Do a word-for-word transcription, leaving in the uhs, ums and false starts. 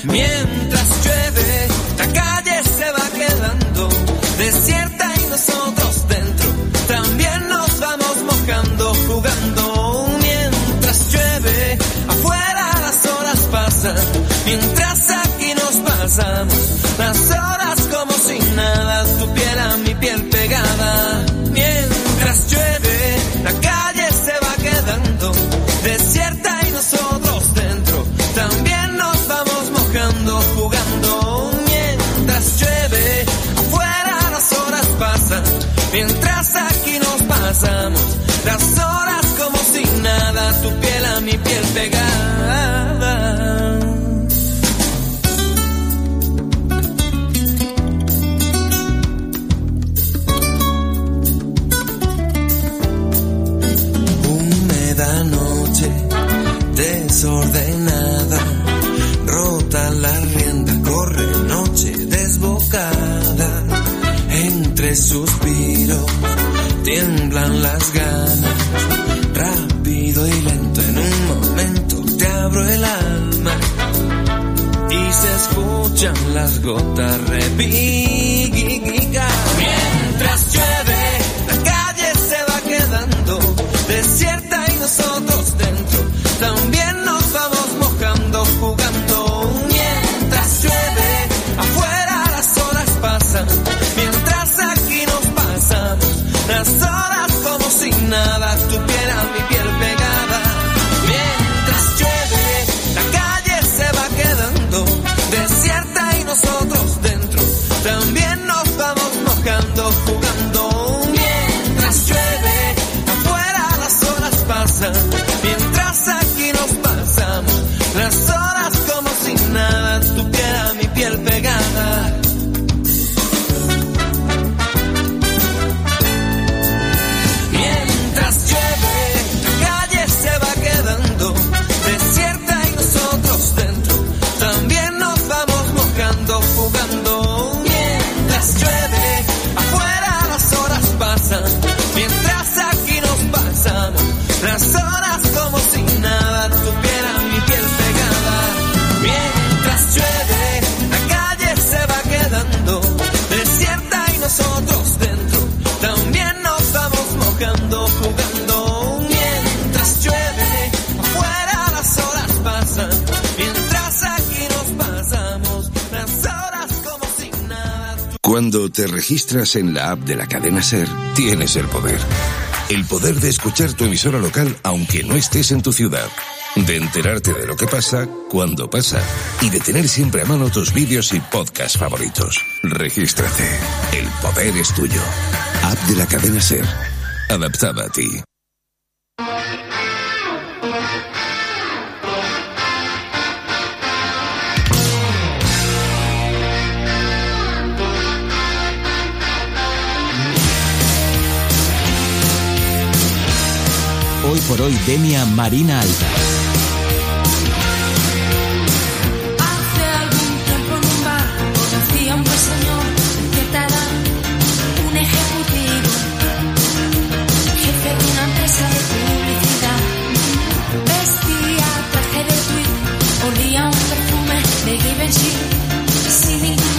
Mientras llueve, la calle se va quedando desierta y nosotros dentro también nos vamos mojando, jugando. Mientras llueve, afuera las horas pasan, mientras aquí nos pasamos las horas como si nada, tu piel a mi piel pegada. Mientras llueve, la calle se va quedando desierta y nosotros dentro también nos vamos mojando, jugando. Mientras llueve, afuera las horas pasan, mientras aquí nos pasamos las horas como si nada, tu piel a mi piel pegada. Húmeda noche, desordenada, rota la rienda, corre noche desbocada. Entre suspiros tiemblan las ganas, rápido y lento en un momento te abro el alma y se escuchan las gotas repicar. Mientras llueve, la calle se va quedando desierta y nosotros dentro también nos vamos mojando, jugando. Mientras llueve, afuera las horas pasan, mientras aquí nos pasamos las horas como si nada, tu piel a mi piel pegada. Mientras llueve, la calle se va quedando desierta y nosotros dentro también nos vamos mojando, jugando. Mientras llueve, afuera las horas pasan, mientras aquí nos pasamos las horas como si nada, tu piel a mi piel pegada. Mientras llueve, la calle se va quedando desierta y nosotros dentro también nos vamos mojando, jugando. Mientras llueve, afuera las horas pasan, mientras aquí nos pasamos las horas como si nada, tu piel a mi piel pegada. Mientras llueve, la calle se va quedando desierta y nosotros dentro también nos vamos mojando, jugando. Mientras llueve, afuera las horas pasan, mientras aquí nos pasamos las horas como si nada. Cuando te registras en la app de la cadena SER, tienes el poder. El poder de escuchar tu emisora local aunque no estés en tu ciudad. De enterarte de lo que pasa, cuando pasa. Y de tener siempre a mano tus vídeos y podcasts favoritos. Regístrate. El poder es tuyo. App de la cadena SER. Adaptada a ti. Hoy por hoy, Denia Marina Alta. Hace algún tiempo en un bar conocí a un buen señor que te da un ejecutivo, jefe de una empresa de publicidad. Vestía traje de tweed, olía un perfume de Givenchy, sin ningún